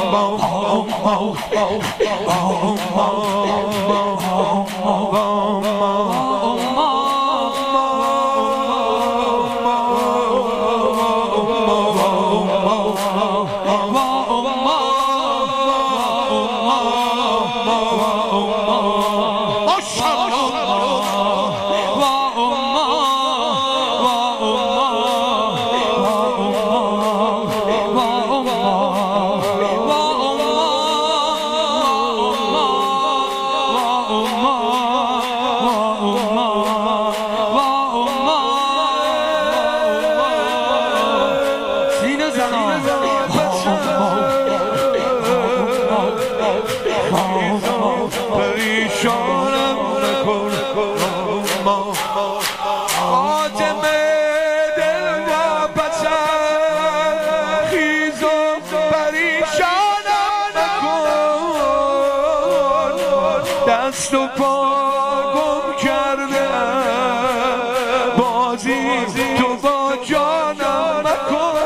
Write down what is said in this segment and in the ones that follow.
پریشانم نکن خاتم دل و پسند خیز و پریشانم نکن دست و پا گم کرده بازی تو با جانم مکن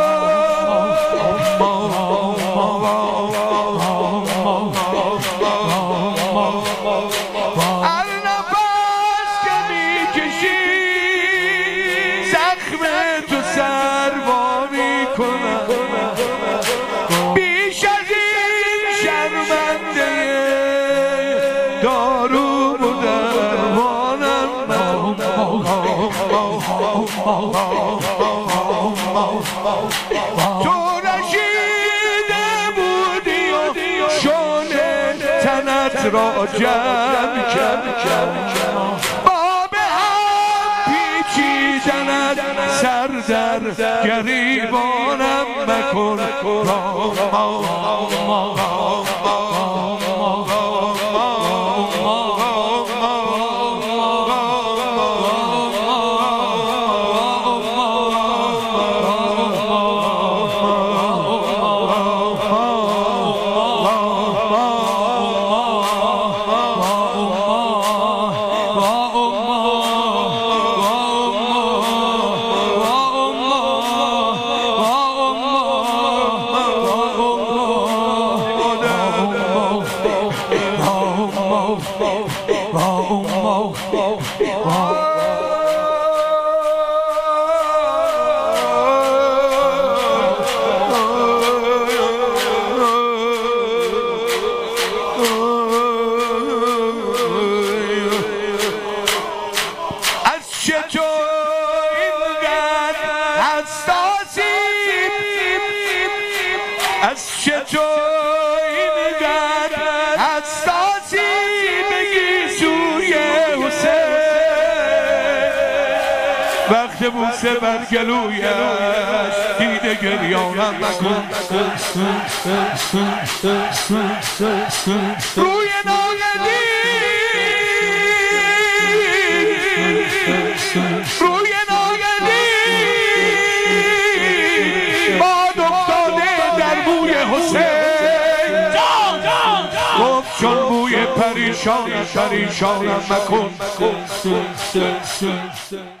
هر نفس که میکشی زخم تو سروا میکنم بیش از این شرمنده دارو و درمانم تو رشیده بودی و شونه تنت را جمع کرد با به هم پیچیدنت سر در گریبانم مکن از چطور اینقدر حساسی بگی سوی حسین وقت بوسه بر گلویش دیده گریانم مکن روی ناگلی روی ناگلی باد افتاده در بوی حسین گفت چون بوی پریشانم مکن